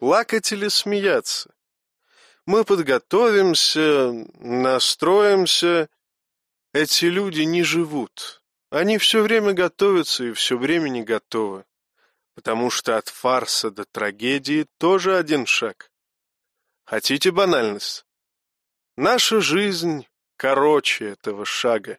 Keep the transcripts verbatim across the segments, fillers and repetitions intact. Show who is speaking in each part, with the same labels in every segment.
Speaker 1: плакать или смеяться. Мы подготовимся, настроимся. Эти люди не живут. Они все время готовятся и все время не готовы. Потому что от фарса до трагедии тоже один шаг. Хотите банальность? Наша жизнь короче этого шага.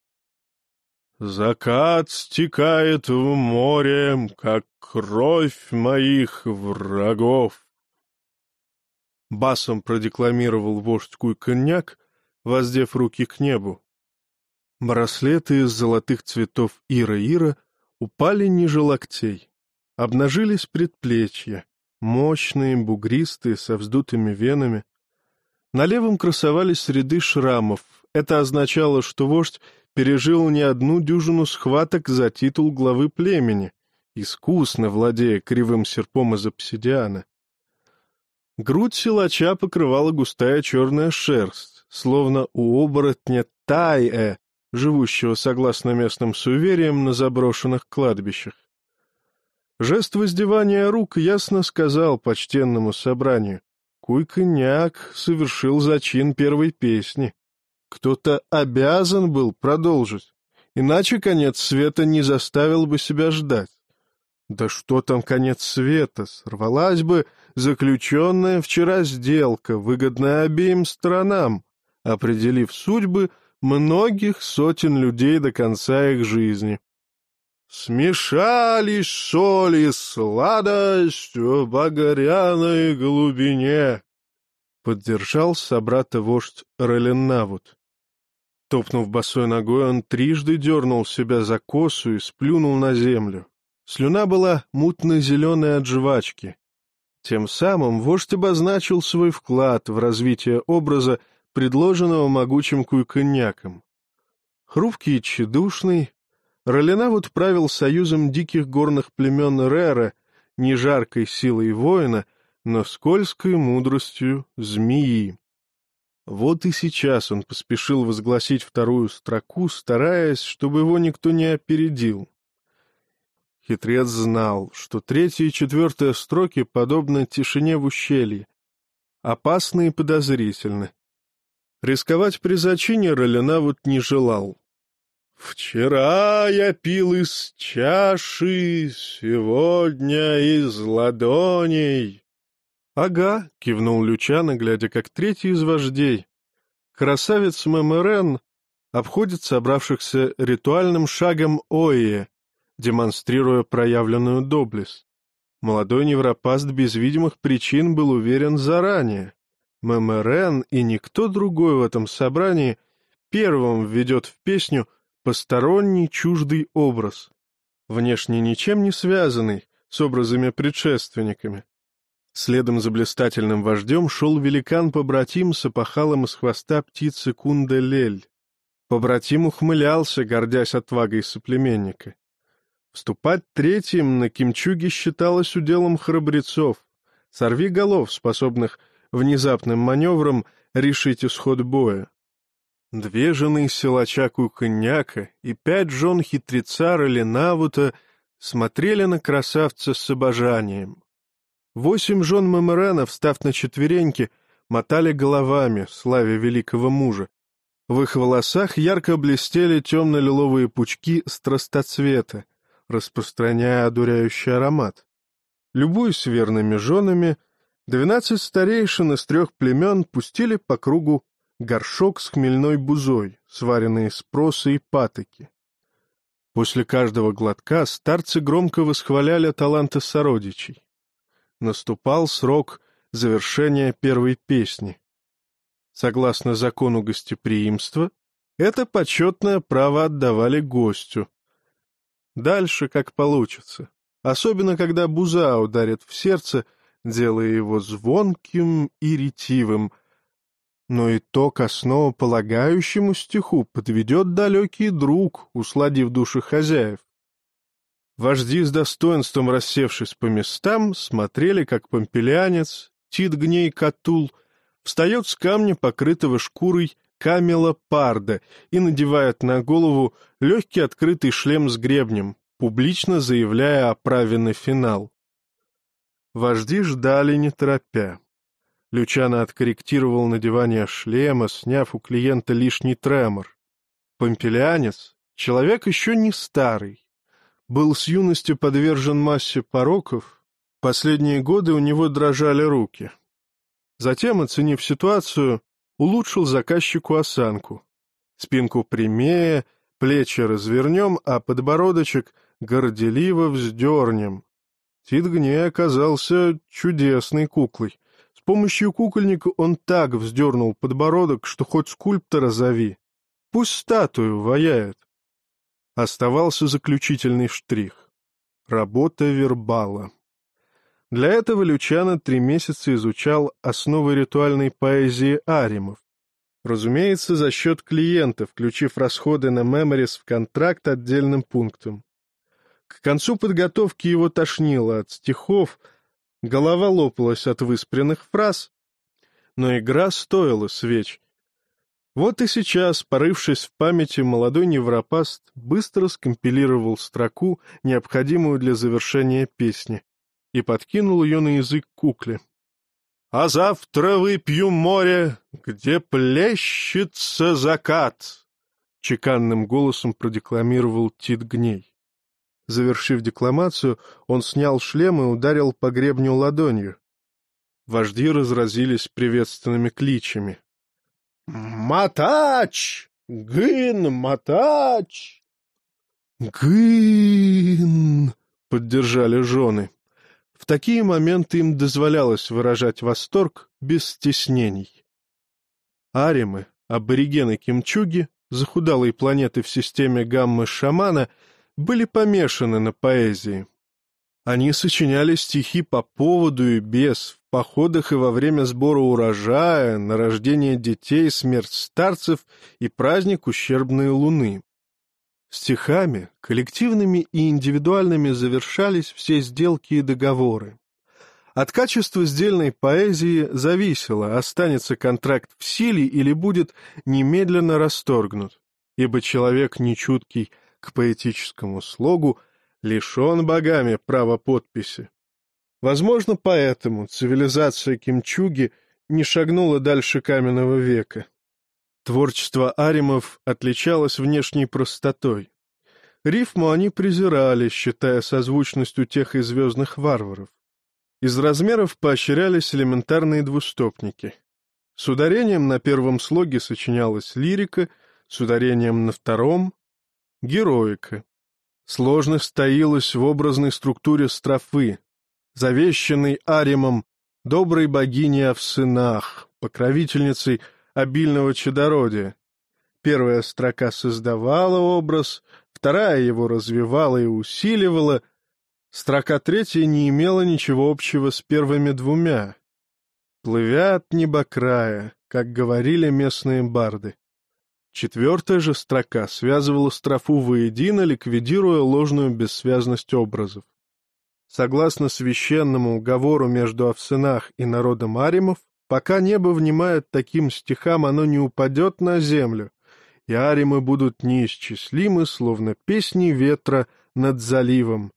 Speaker 2: Закат стекает в море, как кровь моих врагов. Басом продекламировал вождь Куйконьяк, воздев руки к небу. Браслеты из золотых цветов Ира-Ира упали ниже локтей. Обнажились предплечья, мощные, бугристые, со вздутыми венами. На левом красовались ряды шрамов. Это означало, что вождь пережил не одну дюжину схваток за титул главы племени, искусно владея кривым серпом из обсидиана. Грудь силача покрывала густая черная шерсть, словно у оборотня Тай-э, живущего согласно местным суевериям на заброшенных кладбищах. Жест воздевания рук ясно сказал почтенному собранию: Куйконьяк совершил зачин первой песни. Кто-то обязан был продолжить, иначе конец света не заставил бы себя ждать. Да что там конец света, сорвалась бы заключенная вчера сделка, выгодная обеим сторонам, определив судьбы многих сотен людей до конца их жизни. Смешались соль и сладость в багряной глубине, поддержал собрата вождь Роленнавут. Топнув босой ногой, он трижды дернул себя за косу и сплюнул на землю. Слюна была мутно-зеленой от жвачки. Тем самым вождь обозначил свой вклад в развитие образа, предложенного могучим Куйконьяком. Хрупкий и тщедушный, Роленнавут правил союзом диких горных племен Рера, не жаркой силой воина, но скользкой мудростью змеи. Вот и сейчас он поспешил возгласить вторую строку, стараясь, чтобы его никто не опередил. Хитрец знал, что третья и четвертая строки подобны тишине в ущелье, опасны и подозрительны. Рисковать при зачине Роленнавут не желал. «Вчера я пил из чаши, сегодня из ладоней». «Ага», — кивнул Лючано, глядя, как третий из вождей. Красавец Мэмэрен обходит собравшихся ритуальным шагом Оие, демонстрируя проявленную доблесть. Молодой невропаст без видимых причин был уверен заранее. Мэмэрен и никто другой в этом собрании первым введет в песню посторонний чуждый образ, внешне ничем не связанный с образами-предшественниками. Следом за блистательным вождем шел великан-побратим с опахалом из хвоста птицы Кунделель. Побратим ухмылялся, гордясь отвагой соплеменника. Вступать третьим на кимчуге считалось уделом храбрецов, сорвиголов, способных внезапным маневром решить исход боя. Две жены силача Куйконьяка и пять жен хитреца Роленнавута смотрели на красавца с обожанием. Восемь жен Мэмэрена, встав на четвереньки, мотали головами, славя великого мужа. В их волосах ярко блестели темно-лиловые пучки страстоцвета, распространяя одуряющий аромат. Любуясь верными женами, двенадцать старейшин из трех племен пустили по кругу горшок с хмельной бузой, сваренной из проса и патоки. После каждого глотка старцы громко восхваляли таланты сородичей. Наступал срок завершения первой песни. Согласно закону гостеприимства, это почетное право отдавали гостю. Дальше как получится, особенно когда буза ударит в сердце, делая его звонким и ретивым. Но итог основополагающему стиху подведет далекий друг, усладив души хозяев. Вожди с достоинством, рассевшись по местам, смотрели, как помпелянец, Тит-Гней-Катул, встает с камня, покрытого шкурой камела парда, и надевает на голову легкий открытый шлем с гребнем, публично заявляя о праве на финал. Вожди ждали, не торопя. Лючано откорректировал надевание шлема, сняв у клиента лишний тремор. Помпелианец, человек еще не старый, был с юности подвержен массе пороков, последние годы у него дрожали руки. Затем, оценив ситуацию, улучшил заказчику осанку. Спинку прямее, плечи развернем, а подбородочек горделиво вздернем. Тит Гней оказался чудесной куклой. С помощью кукольника он так вздернул подбородок, что хоть скульптора зови. Пусть статую ваяет. Оставался заключительный штрих — работа вербала. Для этого Лючано три месяца изучал основы ритуальной поэзии аримов. Разумеется, за счет клиента, включив расходы на меморис в контракт отдельным пунктом. К концу подготовки его тошнило от стихов, голова лопалась от выспренных фраз, но игра стоила свеч. Вот и сейчас, порывшись в памяти, молодой невропаст быстро скомпилировал строку, необходимую для завершения песни, и подкинул ее на язык кукле. «А завтра выпью море, где плещется закат», — чеканным голосом продекламировал Тит Гней. Завершив декламацию, он снял шлем и ударил по гребню ладонью. Вожди разразились приветственными кличами. «Матач! Гын, Матач!» «Гын!» — поддержали жены. В такие моменты им дозволялось выражать восторг без стеснений. Аримы, аборигены Кимчуги, захудалой планеты в системе гаммы-шамана, были помешаны на поэзии. Они сочиняли стихи по поводу и без, в походах и во время сбора урожая, на рождение детей, смерть старцев и праздник ущербной луны. Стихами, коллективными и индивидуальными завершались все сделки и договоры. От качества сдельной поэзии зависело, останется контракт в силе или будет немедленно расторгнут, ибо человек нечуткий к поэтическому слогу лишен богами права подписи. Возможно, поэтому цивилизация Кимчуги не шагнула дальше каменного века. Творчество аримов отличалось внешней простотой. Рифму они презирали, считая созвучностью тех и звездных варваров. Из размеров поощрялись элементарные двустопники. С ударением на первом слоге сочинялась лирика, с ударением на втором — героика. Сложность таилась в образной структуре строфы, завещанной аримом доброй богини Овсынах, покровительницей обильного чадородия. Первая строка создавала образ, вторая его развивала и усиливала, строка третья не имела ничего общего с первыми двумя. «Плывя от небокрая», как говорили местные барды. Четвертая же строка связывала строфу воедино, ликвидируя ложную бессвязность образов. Согласно священному уговору между Овсынах и народом аримов, пока небо внимает таким стихам, оно не упадет на землю, и аримы будут неисчислимы, словно песни ветра над заливом.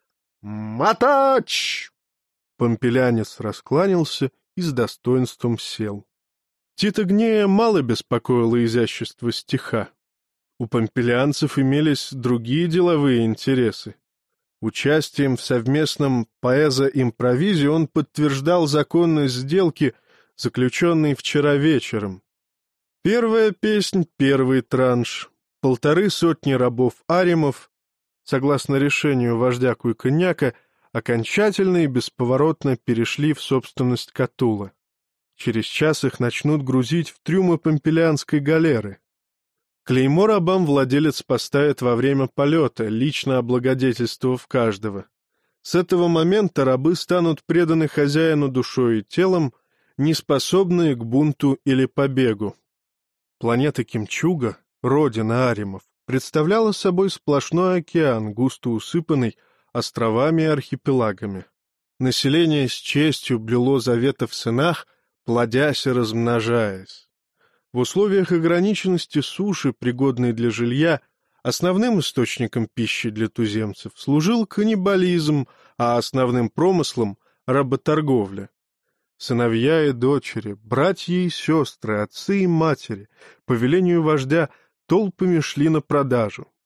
Speaker 2: «Матач!» Помпелянец раскланялся и с достоинством сел. Тита Гнея мало беспокоило изящество стиха. У помпелианцев имелись другие деловые интересы. Участием в совместном поэзо-импровизе он подтверждал законность сделки, заключенной вчера вечером. Первая песнь, первый транш, полторы сотни рабов-аримов, согласно решению вождя Куйконяка, окончательно и бесповоротно перешли в собственность Катула. Через час их начнут грузить в трюмы помпелианской галеры. Клеймо рабам владелец поставит во время полета, лично облагодетельствовав каждого. С этого момента рабы станут преданы хозяину душой и телом, неспособные к бунту или побегу. Планета Кимчуга, родина аримов, представляла собой сплошной океан, густо усыпанный островами и архипелагами. Население с честью блюло заветы в сынах, плодясь и размножаясь. В условиях ограниченности суши, пригодной для жилья, основным источником пищи для туземцев служил каннибализм, а основным промыслом — работорговля. Сыновья и дочери, братья и сестры, отцы и матери, по велению вождя, толпами шли на продажу,